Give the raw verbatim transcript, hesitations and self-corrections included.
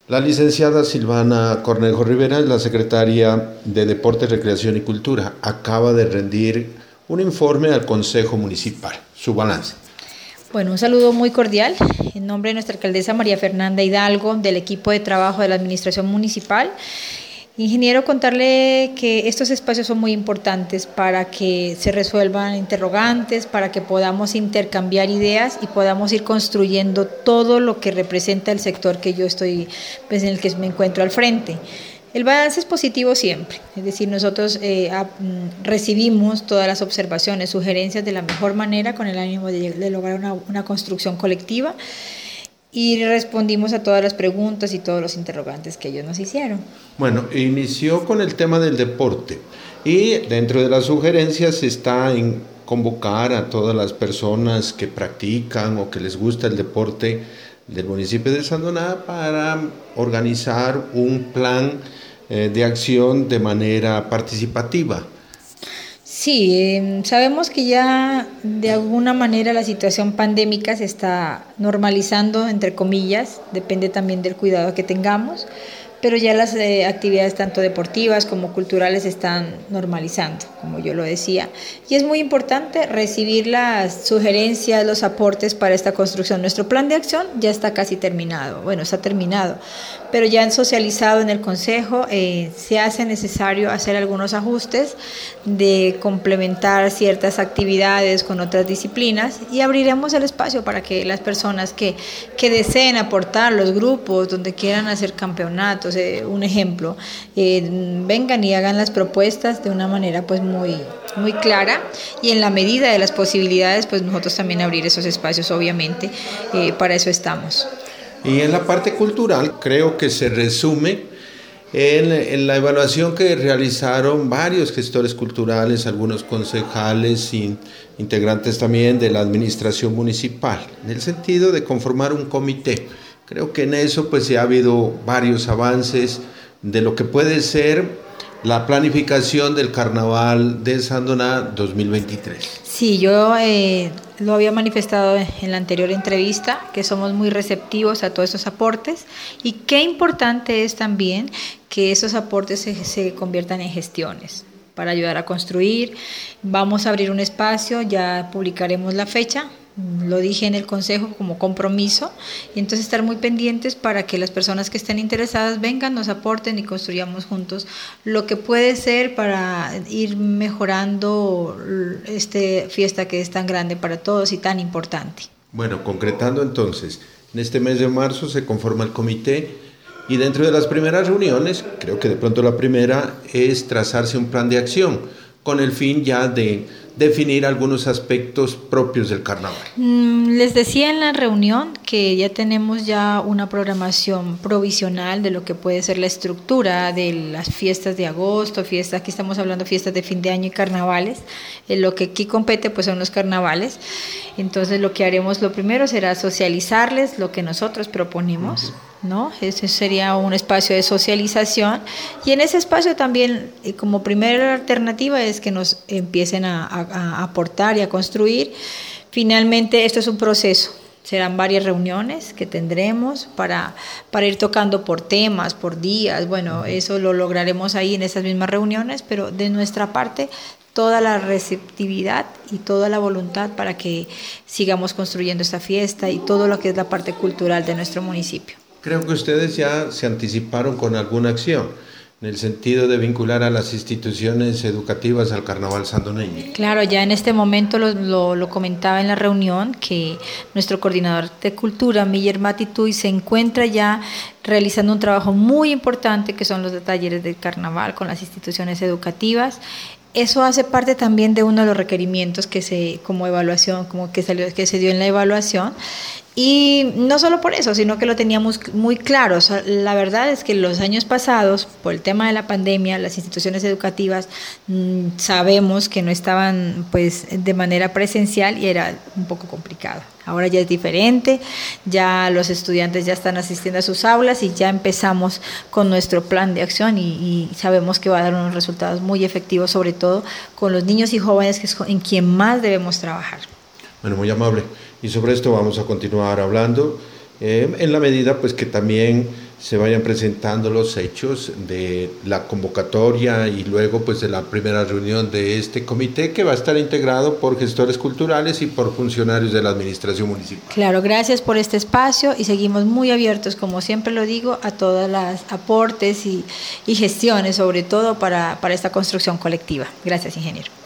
La licenciada Silvana Cornejo Rivera es la secretaria de Deporte, Recreación y Cultura. Acaba de rendir un informe al Consejo Municipal. Su balance. Bueno, un saludo muy cordial en nombre de nuestra alcaldesa María Fernanda Hidalgo, del equipo de trabajo de la Administración Municipal. Ingeniero, contarle que estos espacios son muy importantes para que se resuelvan interrogantes, para que podamos intercambiar ideas y podamos ir construyendo todo lo que representa el sector que yo estoy, pues, en el que me encuentro al frente. El balance es positivo siempre, es decir, nosotros eh, a, recibimos todas las observaciones, sugerencias de la mejor manera con el ánimo de, de lograr una, una construcción colectiva. Y respondimos a todas las preguntas y todos los interrogantes que ellos nos hicieron. Bueno, inició con el tema del deporte y dentro de las sugerencias está en convocar a todas las personas que practican o que les gusta el deporte del municipio de Sandoná para organizar un plan eh, de acción de manera participativa. Sí, eh, sabemos que ya de alguna manera la situación pandémica se está normalizando, entre comillas, depende también del cuidado que tengamos, pero ya las eh, actividades tanto deportivas como culturales se están normalizando, como yo lo decía, y es muy importante recibir las sugerencias, los aportes para esta construcción. Nuestro plan de acción ya está casi terminado, bueno, está terminado, pero ya han socializado en el Consejo, eh, se hace necesario hacer algunos ajustes de complementar ciertas actividades con otras disciplinas y abriremos el espacio para que las personas que, que deseen aportar, los grupos donde quieran hacer campeonatos, eh, un ejemplo, eh, vengan y hagan las propuestas de una manera pues muy, muy clara y en la medida de las posibilidades pues nosotros también abrir esos espacios, obviamente, eh, para eso estamos. Y en la parte cultural creo que se resume en, en la evaluación que realizaron varios gestores culturales, algunos concejales y integrantes también de la administración municipal, en el sentido de conformar un comité. Creo que en eso pues ya ha habido varios avances de lo que puede ser la planificación del Carnaval de Sandoná dos mil veintitrés. Sí, yo eh, lo había manifestado en la anterior entrevista, que somos muy receptivos a todos estos aportes y qué importante es también que esos aportes se, se conviertan en gestiones para ayudar a construir. Vamos a abrir un espacio, ya publicaremos la fecha. Lo dije en el Consejo como compromiso y entonces estar muy pendientes para que las personas que estén interesadas vengan, nos aporten y construyamos juntos lo que puede ser para ir mejorando esta fiesta que es tan grande para todos y tan importante. Bueno, concretando entonces, en este mes de marzo se conforma el comité y dentro de las primeras reuniones, creo que de pronto la primera es trazarse un plan de acción con el fin ya de definir algunos aspectos propios del carnaval. Les decía en la reunión que ya tenemos ya una programación provisional de lo que puede ser la estructura de las fiestas de agosto, fiestas, aquí estamos hablando de fiestas de fin de año y carnavales, en lo que aquí compete pues son los carnavales. Entonces lo que haremos lo primero será socializarles lo que nosotros proponemos. Uh-huh. ¿No? Ese sería un espacio de socialización y en ese espacio también como primera alternativa es que nos empiecen a, a, a aportar y a construir. Finalmente esto es un proceso, serán varias reuniones que tendremos para, para ir tocando por temas, por días, bueno, eso lo lograremos ahí en esas mismas reuniones, pero de nuestra parte toda la receptividad y toda la voluntad para que sigamos construyendo esta fiesta y todo lo que es la parte cultural de nuestro municipio. Creo que ustedes ya se anticiparon con alguna acción, en el sentido de vincular a las instituciones educativas al carnaval sandoneño. Claro, ya en este momento lo, lo, lo comentaba en la reunión que nuestro coordinador de cultura, Miller Matituy, se encuentra ya realizando un trabajo muy importante que son los de talleres del carnaval con las instituciones educativas. Eso hace parte también de uno de los requerimientos que se, como evaluación, como que salió, que se dio en la evaluación. Y no solo por eso, sino que lo teníamos muy claro. O sea, la verdad es que los años pasados, por el tema de la pandemia, las instituciones educativas mmm, sabemos que no estaban pues de manera presencial y era un poco complicado. Ahora ya es diferente, ya los estudiantes ya están asistiendo a sus aulas y ya empezamos con nuestro plan de acción y, y sabemos que va a dar unos resultados muy efectivos, sobre todo con los niños y jóvenes, que es en quien más debemos trabajar. Bueno, muy amable. Y sobre esto vamos a continuar hablando, eh, en la medida pues que también se vayan presentando los hechos de la convocatoria y luego pues de la primera reunión de este comité, que va a estar integrado por gestores culturales y por funcionarios de la administración municipal. Claro, gracias por este espacio y seguimos muy abiertos, como siempre lo digo, a todos los aportes y, y gestiones, sobre todo para, para esta construcción colectiva. Gracias, ingeniero.